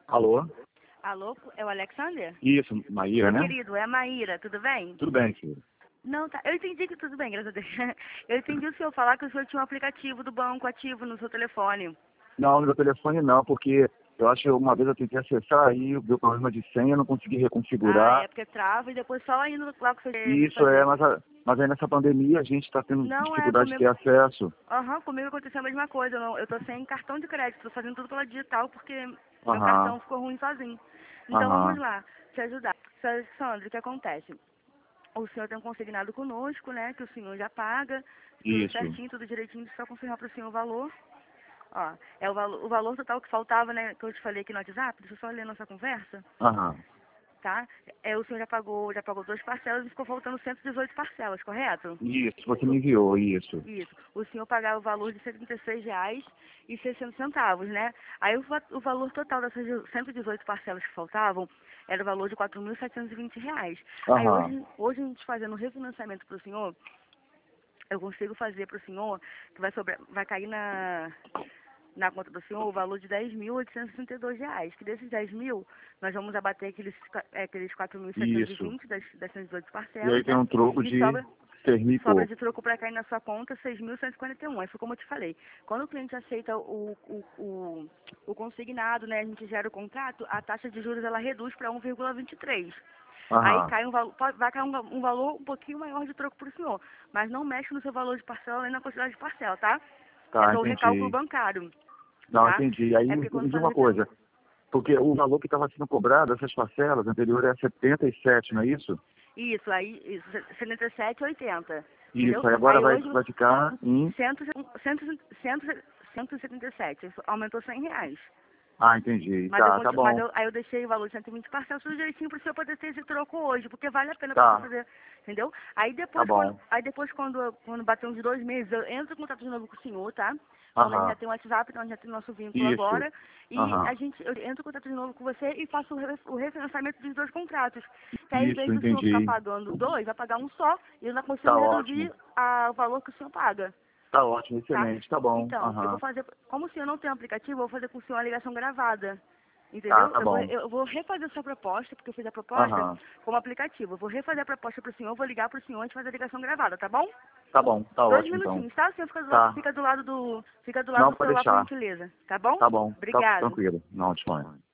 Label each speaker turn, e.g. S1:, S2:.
S1: Alô?
S2: Alô, é o Alexander?
S1: Isso, Maíra, né?
S2: Querido, é a Maíra, tudo bem?
S1: Tudo bem, querido.
S2: Não, tá. Eu entendi que tudo bem, graças a Deus. Eu entendi o senhor falar que o senhor tinha um aplicativo do banco ativo no seu telefone.
S1: Não, no meu telefone não, porque eu acho que uma vez eu tentei acessar e deu problema de senha, não consegui
S2: Ah,
S1: reconfigurar.
S2: é porque trava e depois só indo lá que você
S1: Isso
S2: fazer.
S1: mas aí nessa pandemia a gente está tendo
S2: Não,
S1: dificuldade de ter
S2: comigo.
S1: acesso.
S2: Aham, comigo aconteceu a mesma coisa. Eu tô sem cartão de crédito, tô fazendo tudo pela digital porque meu
S1: Aham,
S2: cartão ficou ruim sozinho. Então vamos
S1: aham,
S2: lá, te ajudar. Seu Alexandre, o que acontece? O senhor tem um consignado conosco, né? Que o senhor já paga, tudo
S1: isso.
S2: certinho, tudo direitinho, só confirmar para o senhor o valor. Ó, é o valor total que faltava, né? Que eu te falei aqui no WhatsApp, deixa eu só ler nossa conversa,
S1: Aham.
S2: tá? O senhor já pagou 2 parcelas e ficou faltando 118 parcelas, correto?
S1: Isso, você me enviou, isso.
S2: Isso. O senhor pagava o valor de R$ 76,60, né? Aí o valor total dessas 118 parcelas que faltavam era o valor de R$ 4.720. Aí
S1: Aham.
S2: hoje a gente fazendo o refinanciamento para o senhor, eu consigo fazer para o senhor, que vai cair na conta do senhor o valor de R$ 10.862, que desses 10 mil, nós vamos abater aqueles
S1: Isso.
S2: 4.720 das 118
S1: E aí
S2: parcelas,
S1: tem
S2: né?
S1: um troco
S2: E
S1: de 6.000 e
S2: sobra
S1: pouco.
S2: de troco para cair na sua conta 6.141. Aí foi como eu te falei. Quando o cliente aceita o consignado, né, a gente gera o contrato, a taxa de juros ela reduz para 1,23. Aí
S1: Aham.
S2: cai vai cair um valor um pouquinho maior de troco para o senhor. Mas não mexe no seu valor de parcela nem na quantidade de parcela, tá? É
S1: Tá,
S2: só o recálculo
S1: entendi.
S2: bancário,
S1: Não,
S2: tá?
S1: entendi. Aí
S2: É
S1: me
S2: porque quando
S1: diz
S2: faz o
S1: uma
S2: refinanciamento.
S1: coisa. Porque o valor que estava sendo cobrado, essas parcelas anteriores, é 77, não é isso?
S2: Isso, aí, isso, 77,80. Entendeu?
S1: Isso, aí agora
S2: Aí
S1: vai,
S2: hoje,
S1: vai ficar em...
S2: 177, isso aumentou R$ 100.
S1: Ah, entendi.
S2: Mas
S1: Tá bom.
S2: aí eu deixei o valor de 120 parcelas tudo direitinho para o senhor poder ter esse troco hoje, porque vale a pena para o senhor
S1: Tá,
S2: fazer, entendeu? Aí
S1: tá
S2: depois,
S1: bom.
S2: quando bater uns 2 meses, eu entro em contato de novo com o senhor, tá? Quando a gente já
S1: Aham,
S2: tem o WhatsApp, então a gente já tem o nosso vínculo
S1: isso.
S2: agora, e
S1: Aham,
S2: eu entro em contato de novo com você e faço o refinanciamento dos 2 contratos. Que aí, em
S1: isso,
S2: vez do senhor ficar
S1: entendi.
S2: pagando dois, vai pagar um só, e eu não consigo
S1: Tá ótimo.
S2: reduzir o valor que o senhor paga.
S1: Tá ótimo,
S2: Tá?
S1: excelente, tá bom.
S2: Então, eu vou
S1: Aham.
S2: fazer, como o senhor não tem um aplicativo, eu vou fazer com o senhor a ligação gravada.
S1: Tá,
S2: Entendeu?
S1: tá bom.
S2: Eu vou refazer a sua proposta, porque eu fiz a proposta
S1: Aham.
S2: como aplicativo. Eu vou refazer a proposta para o senhor, vou ligar para o senhor antes de fazer a ligação gravada, tá bom?
S1: Tá bom, tá
S2: Dois
S1: ótimo então.
S2: minutinhos, tá? O senhor
S1: Tá.
S2: fica do lado do
S1: Não,
S2: do
S1: pode
S2: celular, por
S1: deixar.
S2: gentileza, tá bom?
S1: Tá bom, tá
S2: Obrigado.
S1: tranquilo. Não, disponha.